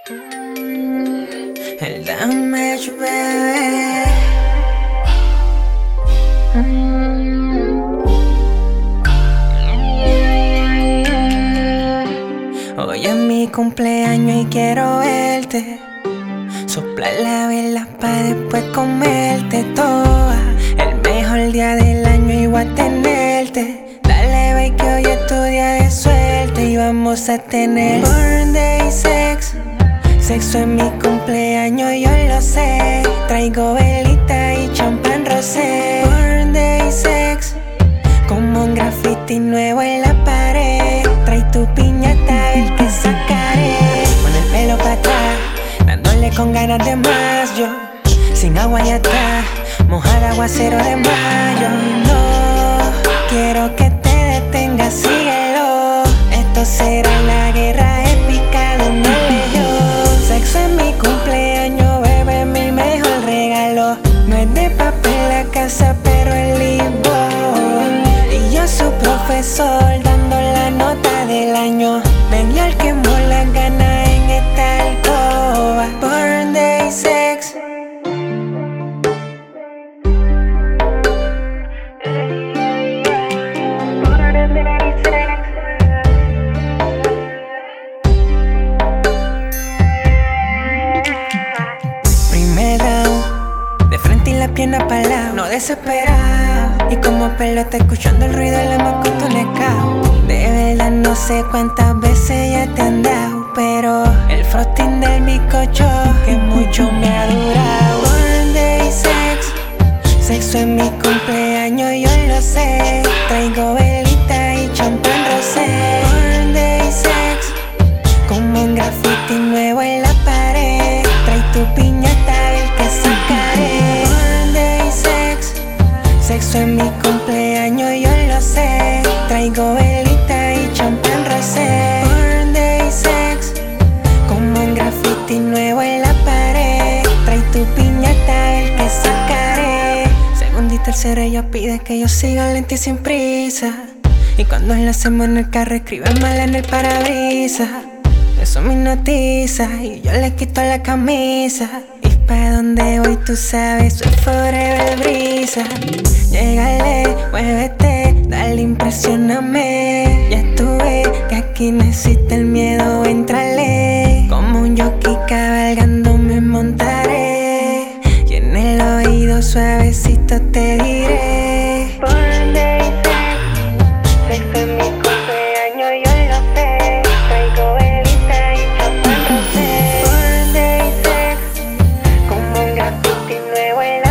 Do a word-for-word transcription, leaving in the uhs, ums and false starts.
El damage, bebé. Hoy es mi cumpleaños y quiero verte. Soplar la vela pa' después comerte toda. El mejor día del año y voy a tenerte. Dale, baby, que hoy es tu día de suerte y vamos a tener birthday sex. Sexo en mi cumpleaños, yo lo sé. Traigo velita y champán rosé. Birthday sex, como un graffiti nuevo en la pared. Trae tu piñata, el que sacaré. Con el pelo pa' atrás, dándole con ganas de más. Yo, sin agua y atrás, mojar aguacero de mayo. No, quiero que te detengas, síguelo. Esto será la guerra épica de un legión. Sexo en mi cumpleaños, bebé, mi mejor regalo. No es de papel la casa, pero el libro. Y yo su profesor, dando la nota del año. Ven y al que mola gana en esta alcoba. Birthday sex. De frente y la pierna para lado, no desesperado. Y como pelota escuchando el ruido de la mocotonecao. De verdad no sé cuántas veces ya te han dado, pero el frosting del bizcocho que mucho me ha durado. Birthday sex, sexo en mi cumpleaños, yo lo sé. Traigo velita y champán rosé. Birthday sex, como un graffiti nuevo en la pared. Trae tu piñata, el que sacaré. Birthday sex, sexo en mi cumpleaños, yo lo sé. Traigo velita y champán rosé. Birthday sex, como un graffiti nuevo en la pared. Trae tu piñata, el que sacaré. Segundo y tercero ella pide que yo siga lento y sin prisa. Y cuando la hacemos en el carro escribe mal en el parabrisas. Eso me hipnotiza y yo le quito la camisa. Y pa' donde voy tú sabes, soy forever brisa. Llégale, muévete, dale, impresioname. Ya estuve que aquí no existe el miedo, entrale. Como un jockey cabalgando me montaré. Y en el oído suavecito te diré. Birthday sex, sexo en mi cumpleaños, yo lo sé. Traigo velita y champán rosé. Birthday sex, como un graffiti nuevo en la